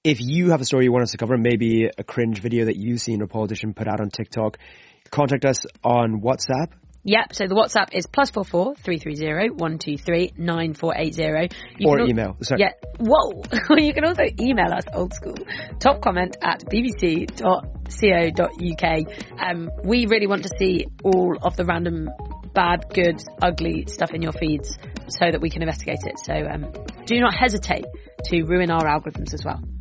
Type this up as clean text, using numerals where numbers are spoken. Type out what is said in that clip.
if you have a story you want us to cover, maybe a cringe video that you've seen a politician put out on TikTok, contact us on WhatsApp. Yep, so the WhatsApp is +44 330 123 9480. Or email. Sorry. Yeah, whoa. You can also email us, old school, topcomment@bbc.co.uk. We really want to see all of the random bad, good, ugly stuff in your feeds so that we can investigate it. So do not hesitate to ruin our algorithms as well.